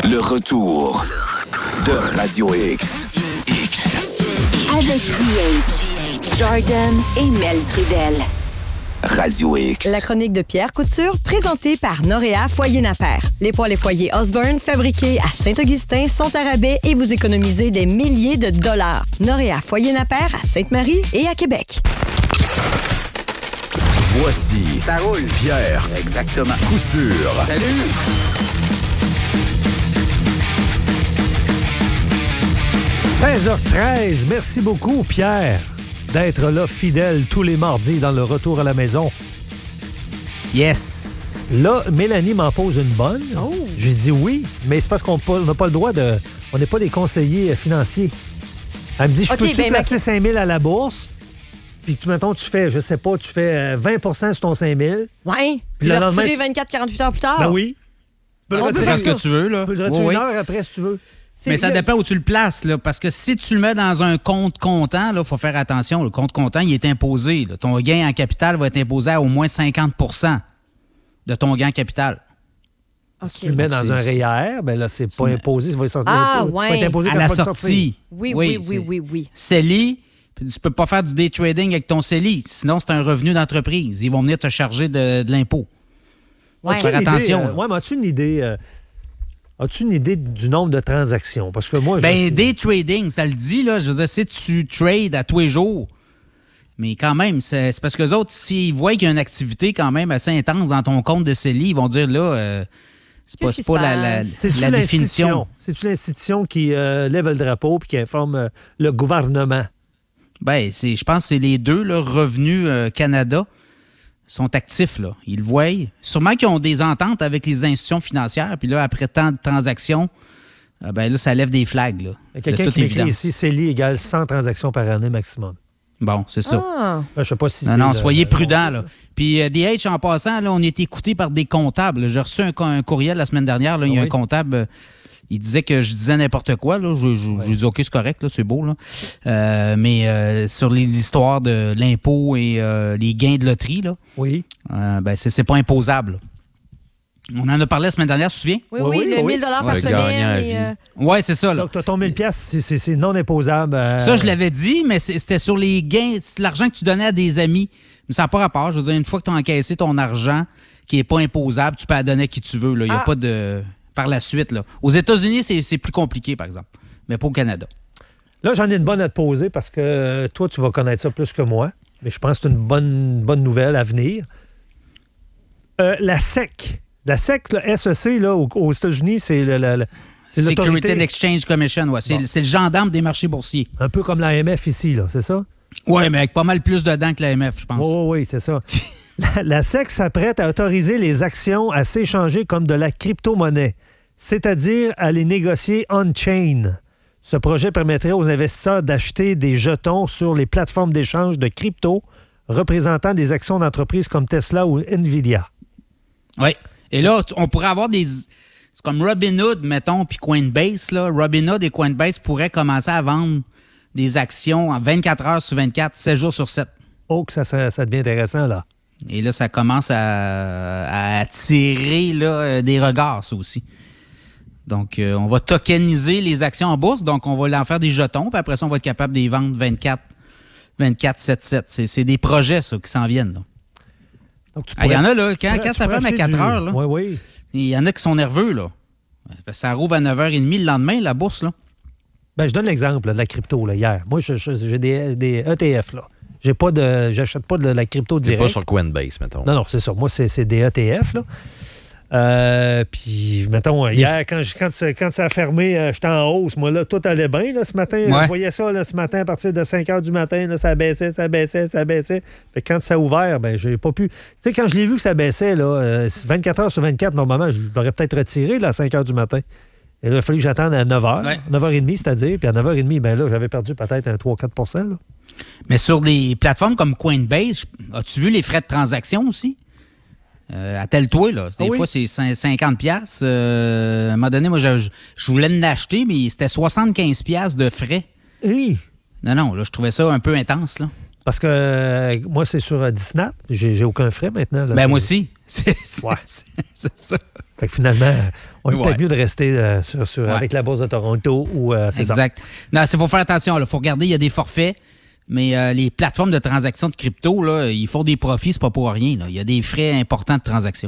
Le retour de Radio X. Avec DH, Jordan et Mel Trudel. Radio X. La chronique de Pierre Couture, présentée par Noréa Foyer Napper. Les poêles et foyers Osborne, fabriqués à Saint-Augustin, sont à rabais et vous économisez des milliers de dollars. Noréa Foyer Napper à Sainte-Marie et à Québec. Voici. Ça roule. Pierre. Exactement. Couture. Salut. « 16h13, merci beaucoup, Pierre, d'être là, fidèle, tous les mardis dans le retour à la maison. Yes! Là, Mélanie m'en pose une bonne. Oh. J'ai dit oui, mais c'est parce qu'on n'a pas le droit de... On n'est pas des conseillers financiers. Elle me dit, peux-tu placer 5 000 à la bourse? Puis, mettons, tu fais, je sais pas, tu fais 20 sur ton 5 000. Ouais. Puis le le lendemain, retirer 24-48 heures plus tard. Ben oui. Tu peux faire ce que tu veux, là. Tu peux le retirer une heure après, si tu veux. Mais ça dépend où tu le places, là, parce que si tu le mets dans un compte comptant, il faut faire attention. Le compte comptant, il est imposé. Là. Ton gain en capital va être imposé à au moins 50 de ton gain en capital. Si tu le mets dans un REER, ben là, c'est pas imposé. Ça va sortir ouais. va être imposé À quand la tu vas le sortie. Oui. CELI, puis tu peux pas faire du day trading avec ton CELI. Sinon, c'est un revenu d'entreprise. Ils vont venir te charger de l'impôt. Ouais. Faire attention. Mais as-tu une idée... As-tu une idée du nombre de transactions? Parce que moi, day trading, ça le dit, là. Je veux dire, si tu trades à tous les jours, mais quand même, c'est parce que les autres, s'ils voient qu'il y a une activité quand même assez intense dans ton compte de CELI, ils vont dire, là, c'est pas la définition. C'est-tu l'institution qui lève le drapeau et qui informe le gouvernement? Ben, je pense que c'est les deux, là, Revenu Canada. Sont actifs, là. Ils le voient. Sûrement qu'ils ont des ententes avec les institutions financières, puis là, après tant de transactions, ben là, ça lève des flags, là. Il y a quelqu'un qui m'écrit ici, CELI égale 100 transactions par année maximum. Bon, c'est ça. Je sais pas si non, soyez prudents, là. Puis DH, en passant, là, on est écouté par des comptables. J'ai reçu un courriel la semaine dernière, là, il y a un comptable... Il disait que je disais n'importe quoi. Là. Je dis OK, c'est correct, là, c'est beau. Là. Mais sur l'histoire de l'impôt et les gains de loterie, là, ben, c'est pas imposable. Là. On en a parlé la semaine dernière, tu te souviens? Oui, le 1 000 par semaine. Oui, c'est ça. Là. Donc, ton 1 000 c'est non imposable. Ça, je l'avais dit, mais c'était sur les gains, c'est l'argent que tu donnais à des amis. Mais ça n'a pas rapport. Je veux dire, une fois que tu as encaissé ton argent qui n'est pas imposable, tu peux la donner à qui tu veux. Il n'y a pas de... Par la suite, là. Aux États-Unis, c'est plus compliqué, par exemple, mais pas au Canada. Là, j'en ai une bonne à te poser parce que toi, tu vas connaître ça plus que moi, mais je pense que c'est une bonne nouvelle à venir. La SEC. La SEC, le SEC, là, aux États-Unis, c'est Security and Exchange Commission, ouais. C'est le gendarme des marchés boursiers. Un peu comme l'AMF ici, là, c'est ça? Oui, mais avec pas mal plus dedans que l'AMF, je pense. Oui, c'est ça. La SEC s'apprête à autoriser les actions à s'échanger comme de la crypto-monnaie, c'est-à-dire à les négocier on-chain. Ce projet permettrait aux investisseurs d'acheter des jetons sur les plateformes d'échange de crypto représentant des actions d'entreprises comme Tesla ou Nvidia. Oui. Et là, on pourrait avoir des... C'est comme Robinhood, mettons, puis Coinbase. Là. Robinhood et Coinbase pourraient commencer à vendre des actions en 24 heures sur 24, 7 jours sur 7. Oh, que ça devient intéressant, là. Et là, ça commence à attirer là, des regards, ça aussi. Donc, on va tokeniser les actions en bourse. Donc, on va en faire des jetons. Puis après ça, on va être capable de les vendre 24/7/7. C'est des projets, ça, qui s'en viennent. Il y en a, là, quand ça ferme à 4 heures, là, il y en a qui sont nerveux, là. Ça rouvre à 9h30 le lendemain, la bourse, là. Ben, je donne l'exemple de la crypto, là, hier. Moi, j'ai des ETF, là. J'achète pas de la crypto direct. C'est pas sur Coinbase, mettons. Non, c'est ça. Moi, c'est des ETF, là. Puis, mettons, hier, quand ça a fermé, j'étais en hausse. Moi, là, tout allait bien, là, ce matin. Je voyais ça, là, ce matin, à partir de 5 h du matin, là, ça baissait. Fait que quand ça a ouvert, ben, j'ai pas pu... Tu sais, quand je l'ai vu que ça baissait, là, 24 heures sur 24, normalement, je l'aurais peut-être retiré, là, à 5 h du matin. Et là, il a fallu que j'attende à 9 h. 9h30, c'est-à-dire. Puis à 9h30, ben là, j'avais perdu peut-être un 3-4 là. Mais sur des plateformes comme Coinbase, as-tu vu les frais de transaction aussi? Attelle-toi, là. Des fois, c'est 50$. À un moment donné, moi, je voulais l'acheter, mais c'était 75$ de frais. Oui. Non, là, je trouvais ça un peu intense, là. Parce que moi, c'est sur Disney. J'ai aucun frais maintenant. Là, moi aussi. C'est ça. Fait que finalement, on est peut-être mieux de rester avec la Bourse de Toronto ou exact. Non, il faut faire attention. Il faut regarder, il y a des forfaits, mais les plateformes de transactions de crypto, là, ils font des profits, c'est pas pour rien. Il y a des frais importants de transaction.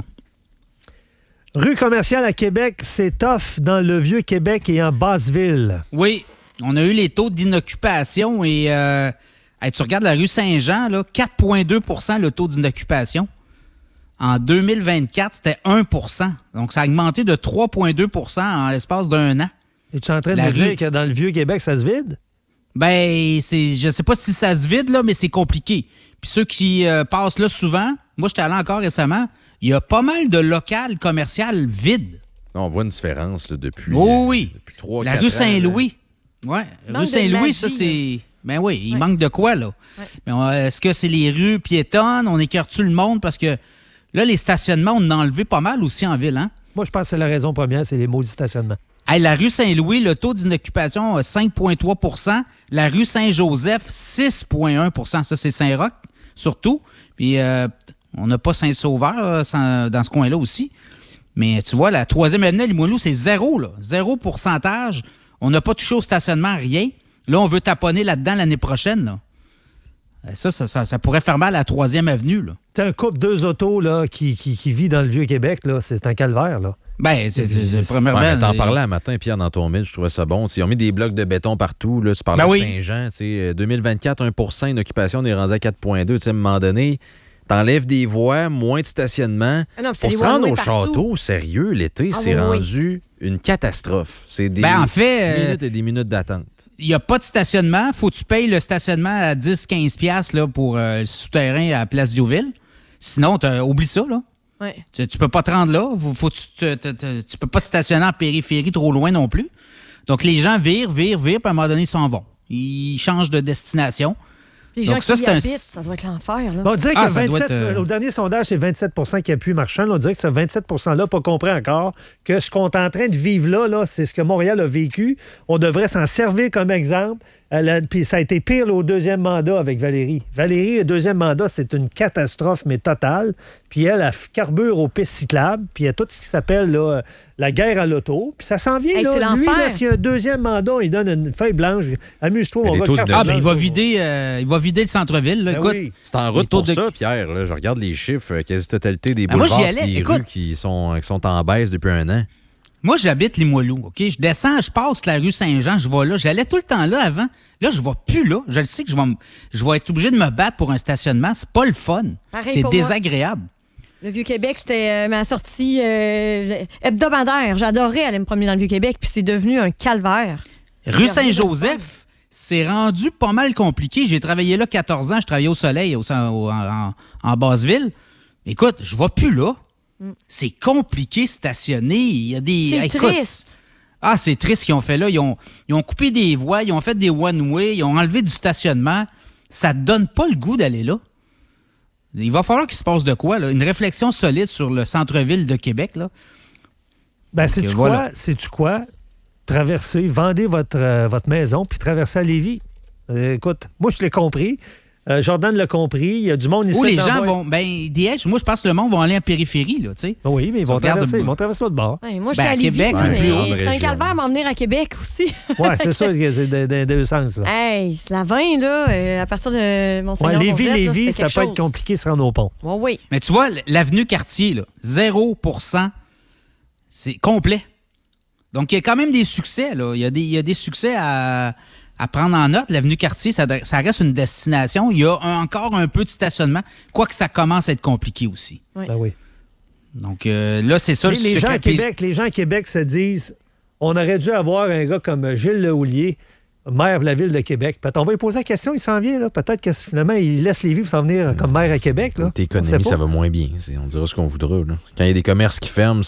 Rue commerciale à Québec, c'est tough dans le Vieux-Québec et en Basse-Ville. Oui, on a eu les taux d'inoccupation et tu regardes la rue Saint-Jean, là, 4,2 le taux d'inoccupation. En 2024, c'était 1 %. Donc, ça a augmenté de 3,2 en l'espace d'un an. Es-tu en train de me dire que dans le Vieux-Québec, ça se vide? Ben, je sais pas si ça se vide, là, mais c'est compliqué. Puis ceux qui passent là souvent, moi, j'étais allé encore récemment, il y a pas mal de locales commerciales vides. On voit une différence là, depuis 3-4 ans. La rue Saint-Louis. Oui, rue Saint-Louis, ça, c'est... Ben oui, il manque de quoi, là? Ouais. Est-ce que c'est les rues piétonnes? On écarte-tu le monde? Parce que là, les stationnements, on en a enlevé pas mal aussi en ville, hein? Moi, je pense que c'est la raison première, c'est les maudits stationnements. Hey, la rue Saint-Louis, le taux d'inoccupation, 5,3 %. La rue Saint-Joseph, 6,1 % Ça, c'est Saint-Roch, surtout. Puis, on n'a pas Saint-Sauveur dans ce coin-là aussi. Mais tu vois, la 3e avenue à Limoilou, c'est 0, là. 0 %. On n'a pas touché au stationnement, rien. Là, on veut taponner là-dedans l'année prochaine, là. Ça pourrait faire mal à la 3e avenue, là. C'est un couple 2 autos là, qui vit dans le Vieux-Québec, là. C'est un calvaire, là. Ben, c'est premièrement... T'en parlais un matin, Pierre, dans ton mail, je trouvais ça bon. Ils ont mis des blocs de béton partout. Là, tu parlais de Saint-Jean. 2024, 1 % d'inoccupation, on est rendu à 4,2 %. À un moment donné, t'enlèves des voies, moins de stationnement. Pour se rendre au château, sérieux, l'été, c'est rendu une catastrophe. C'est des minutes et des minutes d'attente. Il n'y a pas de stationnement. Faut que tu payes le stationnement à 10-15$ là, pour le souterrain à Place Diouville. Sinon, oublie ça, là. Ouais. Tu peux pas te rendre là. Tu peux pas te stationner en périphérie trop loin non plus. Donc, les gens virent, puis à un moment donné, ils s'en vont. Ils changent de destination. Les gens qui y habitent, ça doit être l'enfer. Là. Bon, on dirait que au dernier sondage, c'est 27 % qui appuient Marchand. Là, on dirait que ce 27 %-là pas compris encore que ce qu'on est en train de vivre là, c'est ce que Montréal a vécu. On devrait s'en servir comme exemple. Puis ça a été pire là, au 2e mandat avec Valérie. Valérie, le 2e mandat, c'est une catastrophe, mais totale. Puis elle carbure aux pistes cyclables. Puis il y a tout ce qui s'appelle là, la guerre à l'auto. Puis ça s'en vient. C'est là. Lui, là, s'il y a un 2e mandat, il donne une feuille blanche. Amuse-toi, on va il va vider le centre-ville. Là, écoute, oui. C'est en route pour ça, Pierre. Là, je regarde les chiffres, quasi-totalité des boulevards et des rues qui sont en baisse depuis un an. Moi, j'habite Limoilou, OK? Je descends, je passe la rue Saint-Jean, je vais là. J'allais tout le temps là avant. Là, je ne vais plus là. Je le sais que je vais être obligé de me battre pour un stationnement. C'est pas le fun. Pareil, c'est désagréable. Le Vieux-Québec, c'était ma sortie hebdomadaire. J'adorais aller me promener dans le Vieux-Québec, puis c'est devenu un calvaire. Rue Saint-Joseph, c'est rendu pas mal compliqué. J'ai travaillé là 14 ans. Je travaillais au Soleil, en Basse-Ville. Écoute, je ne vais plus là. C'est compliqué stationner. Il y a des... C'est triste. Ah, c'est triste ce qu'ils ont fait là. Ils ont coupé des voies, ils ont fait des one-way, ils ont enlevé du stationnement. Ça te donne pas le goût d'aller là. Il va falloir qu'il se passe de quoi, là? Une réflexion solide sur le centre-ville de Québec, là. Ben, sais-tu quoi? Traversez, vendez votre maison, puis traversez à Lévis. Écoute, moi, je l'ai compris. Jordan l'a compris. Il y a du monde ici. Où les gens vont... Ben, moi, je pense que le monde va aller en périphérie, là, tu sais. Oui, mais ils vont traverser l'autre bord. Ouais, moi, j'étais à Lévis, Québec, c'est un calvaire m'en venir à Québec aussi. Oui, c'est ça, c'est des deux sens. Là. Hey, c'est la 20, là, à partir de Monseigneur Lévis, ça peut être compliqué de se rendre au pont. Oui. Mais tu vois, l'avenue Cartier, là, 0 %, c'est complet. Donc, il y a quand même des succès, là. Il y a des succès à prendre en note. L'avenue Cartier, ça reste une destination. Il y a encore un peu de stationnement, quoique ça commence à être compliqué aussi. Oui. Ben oui. Donc là, c'est ça. Les gens à Québec se disent, on aurait dû avoir un gars comme Gilles Lehoulier, maire de la ville de Québec. Peut-être on va lui poser la question, il s'en vient. Là. Peut-être que finalement, il laisse Lévis pour s'en venir comme maire à Québec. Là. L'économie, ça va moins bien. On dira ce qu'on voudra. Là. Quand il y a des commerces qui ferment,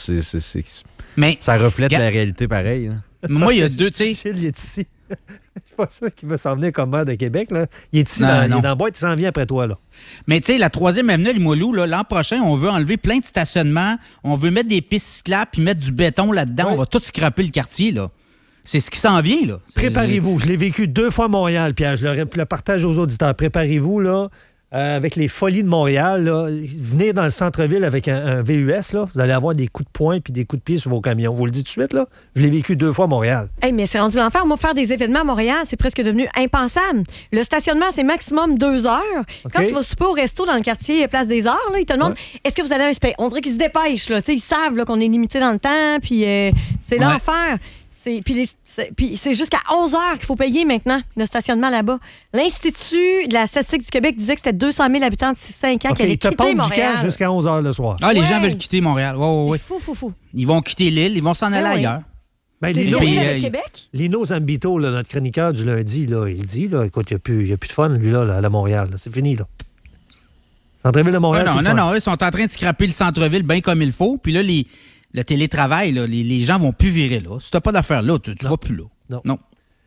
ça reflète la réalité pareille. Moi, il y a deux, tu sais. Gilles, il est ici. C'est pas ça qu'il va s'en venir comme maire de Québec. Là. Il est ici, il est dans la boîte, il s'en vient après toi. Là. Mais tu sais, la 3e avenue à Limoilou, l'an prochain, on veut enlever plein de stationnements, on veut mettre des pistes cyclables puis mettre du béton là-dedans. Ouais. On va tout scraper le quartier. Là. c'est ce qui s'en vient, là. Préparez-vous. Je l'ai vécu 2 fois à Montréal, Pierre. Je le partage aux auditeurs. Préparez-vous, là, avec les folies de Montréal. Là, venez dans le centre-ville avec un VUS. Là, vous allez avoir des coups de poing puis des coups de pied sur vos camions. Je vous le dis tout de suite, là. Je l'ai vécu 2 fois à Montréal. Hey, mais c'est rendu l'enfer. Moi, faire des événements à Montréal, c'est presque devenu impensable. Le stationnement, c'est maximum 2 heures. Okay. Quand tu vas souper au resto dans le quartier Place des Arts, là, ils te demandent est-ce que vous allez à un spectacle? On dirait qu'ils se dépêchent. Là. Ils savent là, qu'on est limité dans le temps, puis c'est l'enfer. Puis c'est jusqu'à 11 heures qu'il faut payer maintenant le stationnement là-bas. L'Institut de la statistique du Québec disait que c'était 200 000 habitants de 5 ans qui allaient quitter Montréal. Ils te pompent du cash jusqu'à 11 heures le soir. Ah, les gens veulent quitter Montréal. Ouais. C'est fou. Ils vont quitter l'île, ils vont s'en aller ailleurs. Ben, le Québec? Lino Zambito, là, notre chroniqueur du lundi, là, il dit, là, écoute, il n'y a plus de fun, lui, là, à Montréal. Là. C'est fini, là. Centre-ville de Montréal. Non, ils sont en train de scraper le centre-ville bien comme il faut. Puis là, le télétravail, là, les gens vont plus virer là. Si tu n'as pas d'affaires là, tu vas plus là. Non.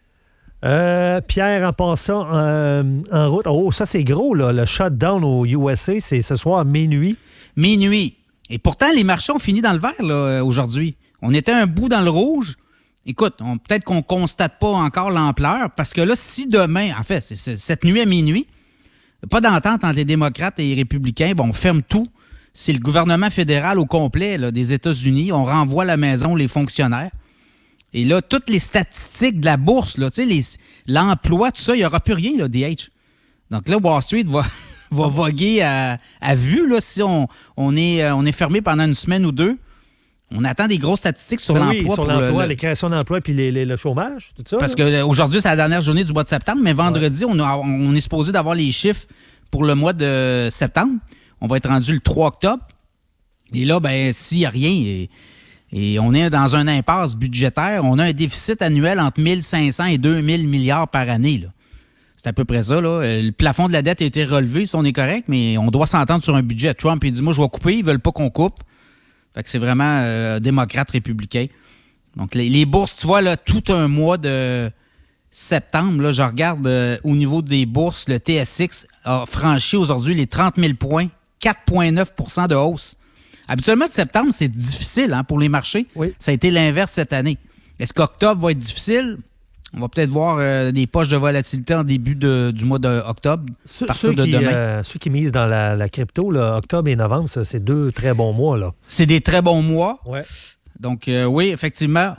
Pierre, en passant en route, ça c'est gros, là, le shutdown au USA, c'est ce soir à minuit. Minuit. Et pourtant, les marchés ont fini dans le vert là, aujourd'hui. On était un bout dans le rouge. Écoute, peut-être qu'on ne constate pas encore l'ampleur, parce que là, si demain, en fait, c'est cette nuit à minuit, pas d'entente entre les démocrates et les républicains, on ferme tout. C'est le gouvernement fédéral au complet là, des États-Unis. On renvoie à la maison les fonctionnaires. Et là, toutes les statistiques de la bourse, là, l'emploi, tout ça, il n'y aura plus rien, là, DH. Donc là, Wall Street va voguer à vue. Là, si on est fermé pendant une semaine ou 2. On attend des grosses statistiques sur l'emploi. Oui, sur l'emploi, les créations d'emplois puis le chômage, tout ça. Parce qu'aujourd'hui, c'est la dernière journée du mois de septembre, mais vendredi, on est supposé d'avoir les chiffres pour le mois de septembre. On va être rendu le 3 octobre. Et là, s'il n'y a rien, et on est dans un impasse budgétaire, on a un déficit annuel entre 1 500 et 2 000 milliards par année. Là. C'est à peu près ça. Là. Le plafond de la dette a été relevé, si on est correct, mais on doit s'entendre sur un budget. Trump, il dit, moi, je vais couper. Ils ne veulent pas qu'on coupe. Fait que c'est vraiment démocrate, républicain. Donc, les bourses, tu vois, là, tout un mois de septembre, là, je regarde au niveau des bourses, le TSX a franchi aujourd'hui les 30 000 points, 4,9 % de hausse. Habituellement, de septembre, c'est difficile pour les marchés. Oui. Ça a été l'inverse cette année. Est-ce qu'octobre va être difficile? On va peut-être voir des poches de volatilité en début du mois d'octobre, à partir de demain. Ceux qui misent dans la crypto, là, octobre et novembre, ça, c'est 2 très bons mois. Là. C'est des très bons mois. Ouais. Donc, oui, effectivement.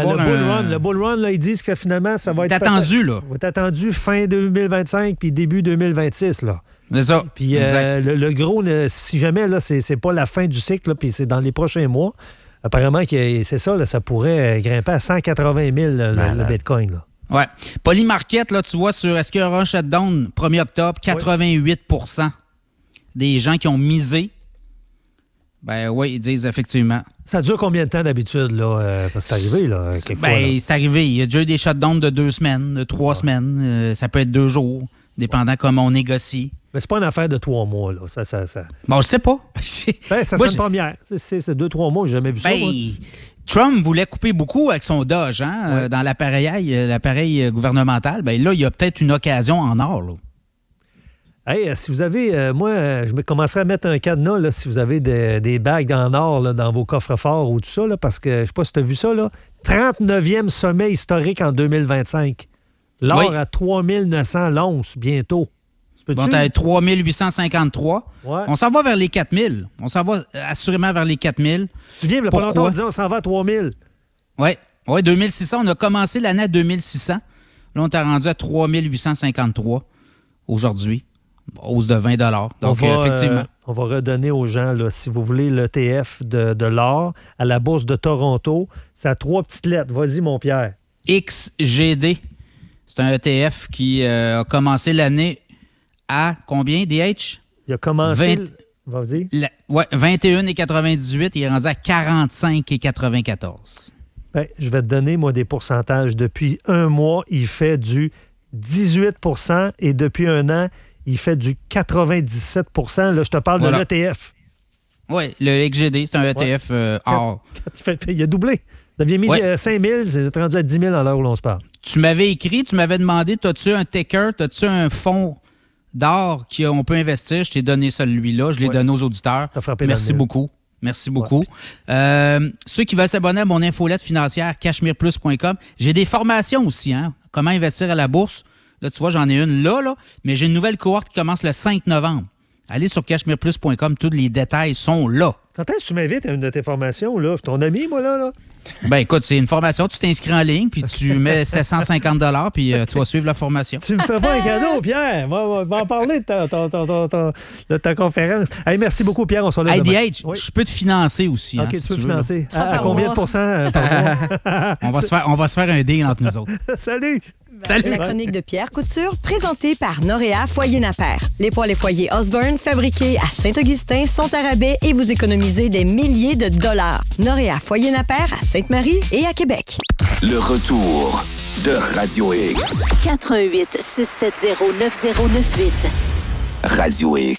Le bull run, là, ils disent que finalement, ça va être attendu, là. Va être attendu fin 2025 puis début 2026, là. C'est ça. Puis le gros, si jamais, là, c'est pas la fin du cycle, puis c'est dans les prochains mois, apparemment, que c'est ça, là, ça pourrait grimper à 180 000, le Bitcoin, là. Ouais. Polymarket, là, tu vois, est-ce qu'il y aura un shutdown 1er octobre, 88 % des gens qui ont misé. Oui, ils disent effectivement. Ça dure combien de temps d'habitude, là? Parce que c'est arrivé, là, quelquefois. C'est arrivé. Il y a déjà eu des shutdowns de 2 semaines, de 3 semaines. Ça peut être 2 jours, dépendant comment on négocie. Mais c'est pas une affaire de 3 mois, là. Ça... Bon, je sais pas. Ça sonne première. C'est 2-3 mois, j'ai jamais vu ça. Trump voulait couper beaucoup avec son Doge dans l'appareil gouvernemental. Là, il y a peut-être une occasion en or, là. Hey, si vous avez... moi, je commencerai à mettre un cadenas là, si vous avez des bagues en or là, dans vos coffres-forts ou tout ça, là, parce que, je sais pas si tu as vu ça, là, 39e sommet historique en 2025. L'or à 3 900 l'once bientôt. Bon, t'as 3 853. Ouais. On s'en va vers les 4 000. On s'en va assurément vers les 4 000. Tu viens, il y a pas longtemps, on disait on s'en va à 3 000. Oui, 2600. On a commencé l'année à 2600. Là, on est rendu à 3 853 aujourd'hui. Hausse de 20 $. Donc, effectivement. On va redonner aux gens, là, si vous voulez, l'ETF de l'or à la Bourse de Toronto. C'est à 3 petites lettres. Vas-y, mon Pierre. XGD. C'est un ETF qui a commencé l'année à combien, DH? Il a commencé... Vas-y. 21,98. Il est rendu à 45,94. Je vais te donner, moi, des pourcentages. Depuis un mois, il fait du 18 % et depuis un an, il fait du 97 % Là, je te parle de l'ETF. Oui, le XGD, c'est un ETF or. Il a doublé. Vous aviez mis 5 000, c'est rendu à 10 000 à l'heure où l'on se parle. Tu m'avais écrit, tu m'avais demandé, as-tu un ticker, as-tu un fonds d'or qu'on peut investir? Je t'ai donné celui-là, je l'ai donné aux auditeurs. Merci beaucoup. Merci beaucoup. Ouais. Ceux qui veulent s'abonner à mon infolette financière, cachemireplus.com. J'ai des formations aussi, hein? Comment investir à la bourse. Là, tu vois, j'en ai une là, mais j'ai une nouvelle cohorte qui commence le 5 novembre. Allez sur cachemireplus.com, tous les détails sont là. Quand est-ce que tu m'invites à une de tes formations, là? Je suis ton ami, moi, là? Ben écoute, c'est une formation, tu t'inscris en ligne, puis tu mets 750 $, puis tu vas suivre la formation. Tu me fais pas un cadeau, Pierre. On va en parler de ta conférence. Hey, merci beaucoup, Pierre. On se revoit demain. IDH, je peux te financer aussi. OK, tu peux te financer. À combien de pourcents par mois? On va se faire un deal entre nous autres. Salut! Salut. La chronique de Pierre Couture, présentée par Noréa Foyer Napper. Les poêles et foyers Osborne, fabriqués à Saint-Augustin, sont à rabais et vous économisez des milliers de dollars. Noréa Foyer Napper à Sainte-Marie et à Québec. Le retour de Radio X. 88 670 9098. Radio X.